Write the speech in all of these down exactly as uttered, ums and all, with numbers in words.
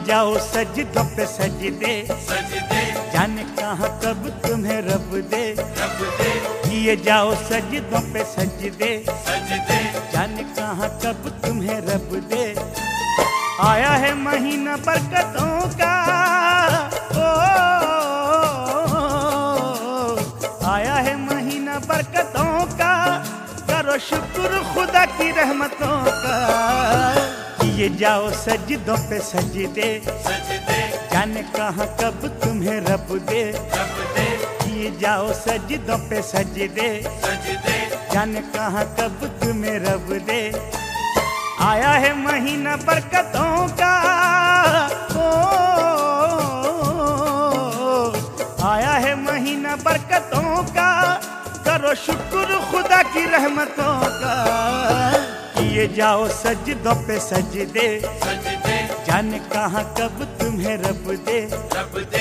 जाओ सजदों पे सजदे, सजदे जाने कहाँ कब तुम्हें रब दे। रब दे किए जाओ सजदों पे सजदे, सजदे जाने कहाँ कब तुम्हें रब दे। आया है महीना बरकतों का, ओ, आया है महीना बरकतों का, करो शुक्र खुदा की रहमतों का। किए जाओ सजदों पे सजदे, सजदे जाने कहाँ कब तुम्हें रब दे। रब दे किए जाओ सजदों पे सजदे, सजदे जाने कहाँ कब तुम्हें रब दे। आया है महीना बरकतों का, ओ, आया है महीना बरकतों का, करो शुक्र खुदा की रहमतों का। किए जाओ सजदों पे सजदे, सजदे जाने कहाँ कब तुम्हें रब दे। रब दे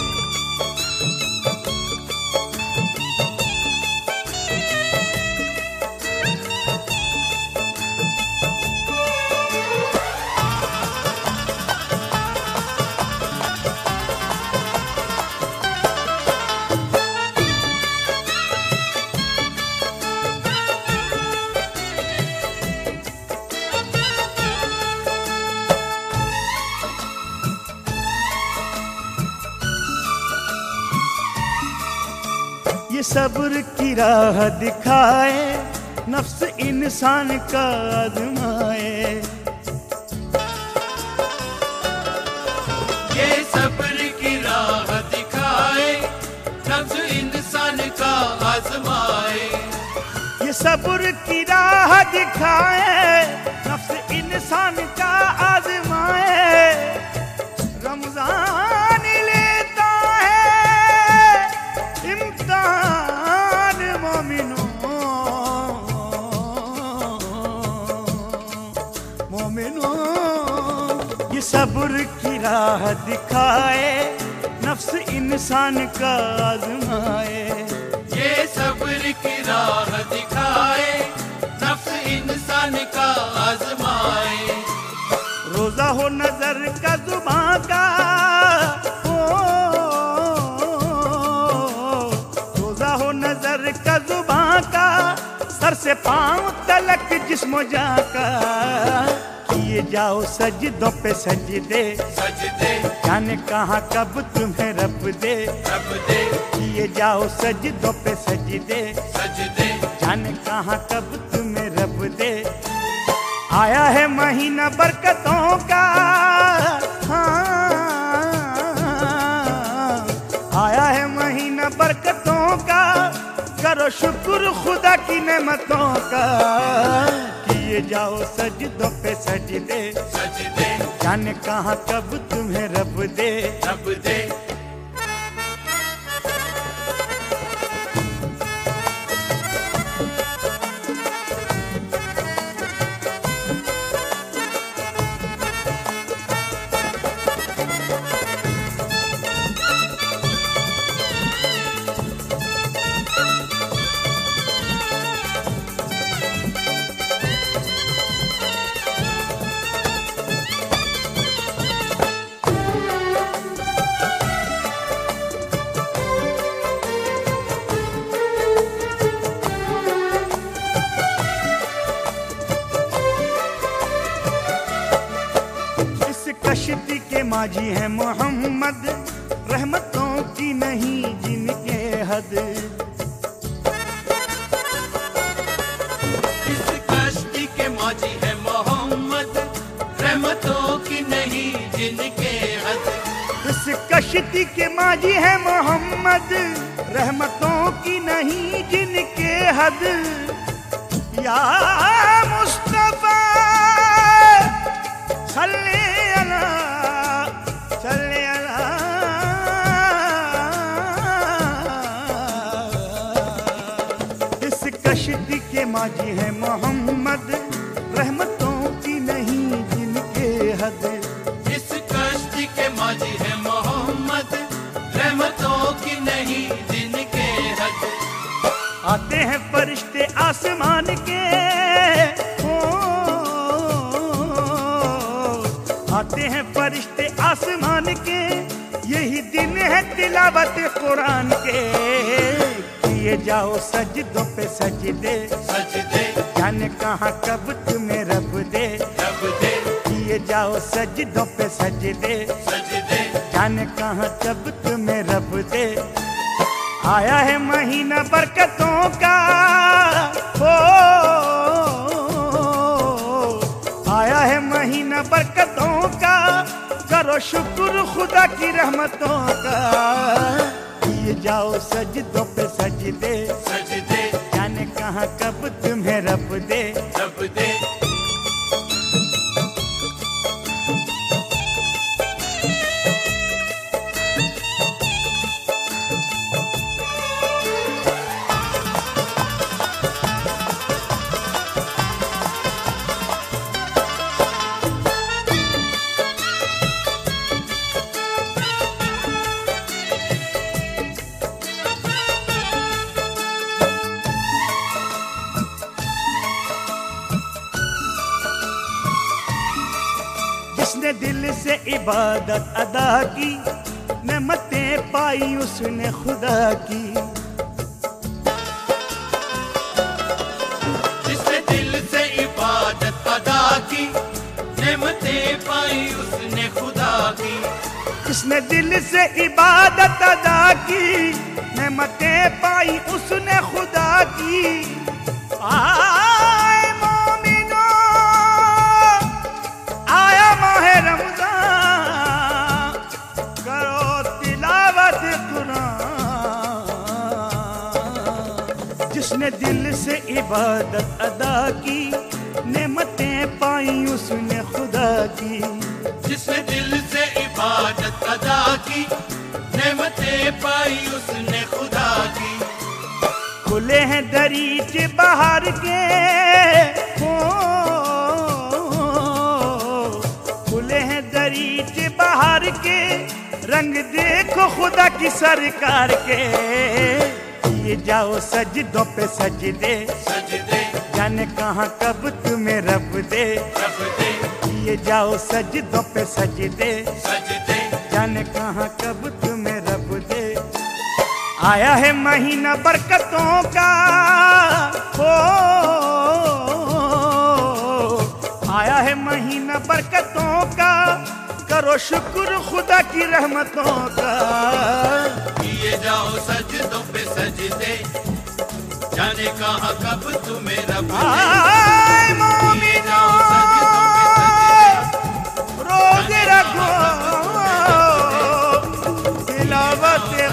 ये सब्र की राह दिखाए, नफ्स इंसान का आजमाए। ये सब्र की राह दिखाए, नफ्स इंसान का आजमाए। ये सब्र की राह दिखाए, नफ्स इंसान का आजमाए। रमजान लेता है इम्तिहान मोमिनों, मोमिनों। ये सब्र की राह दिखाए, नफ्स इंसान का आजमाए। ये सब्र की राह दिखाए, नफ्स इंसान का आजमाए। रोजा हो नजर का जुबां का, ओ, रोजा हो नजर का जुबां का, सर से पांव तलक जिस्म जा का। किए जाओ सजदों पे सजदे, सजदे जाने कहाँ कब तुम्हें रब दे। रब दे किए जाओ सजदों पे सजदे, सजदे जाने कहाँ कब तुम्हें रब दे। आया है महीना बरकतों का, हाँ, आया है महीना बरकतों का, करो शुक्र खुदा की नेमतों का। किए जाओ सजदों पे सजदे, सजदे जाने कहाँ कब तुम्हें रब दे। रब दे कश्ती के माझी है मोहम्मद, रहमतों की नहीं जिनके हद। इस कश्ती के मौजी है मोहम्मद, रहमतों की नहीं जिनके हद। इस कश्ती के माझी है मोहम्मद, रहमतों की नहीं जिनके हद। या मुस्तफा सल्ले अला, सल्ले अला। इस कश्ती के माझी है मोहम्मद, रहमतों की नहीं जिनके हद। इस कश्ती के मौजी है मोहम्मद, रहमतों की नहीं जिनके हद। आते हैं फरिश्ते आसमान के, ओ, आते हैं फरिश्ते आसमान के, यही दिन है तिलावत कुरान के। किए जाओ सजदों पे सजदे, सजदे जाने कहाँ कब तुम्हें रब दे। रब दे, किए जाओ सजदों पे सजदे, सजदे जाने कहाँ कब तुम्हें रब दे। आया है महीना बरकतों का, हो आया है महीना बरकतों का, करो शुक्र खुदा की रहमतों का। किए जाओ सजदों पे सजदे, सजदे जाने कहाँ कब तुम्हें रब दे। रब दे, जिसने दिल से इबादत अदा की, नेमतें पाई उसने खुदा की। जिसने दिल से इबादत अदा की, नेमतें पाई उसने खुदा की। जिसने दिल से इबादत अदा की, नेमतें पाई उसने खुदा की। आए मोमिनो, आया माहे रमजान, करो तिलावत कुरान। जिसने दिल से इबादत अदा की, नेमतें पाई उसने खुदा की। जिसने दिल से इबादत अदा की, नेमतें पाई उसने खुदा की। खुले हैं दरीचे बाहर के, हो खुले हैं दरीचे बाहर के, रंग देखो खुदा की सरकार के। ये जाओ सजदों पे सजदे, सजदे जाने कहाँ कब तुम्हें रब दे। रब दे, ये जाओ सजदों पे सजदे, सजदे जाने कहाँ कब तुम्हें रब दे। आया है महीना बरकतों का, हो आया है महीना बरकतों का, करो शुक्र खुदा की रहमतों का। किए जाओ सजदों पे सजदे, जाने कहाँ कब तुम्हें रब दे। आए किए मोमिनो, जाओ सजदों पे सजदे, रोजे रखो, तिलावत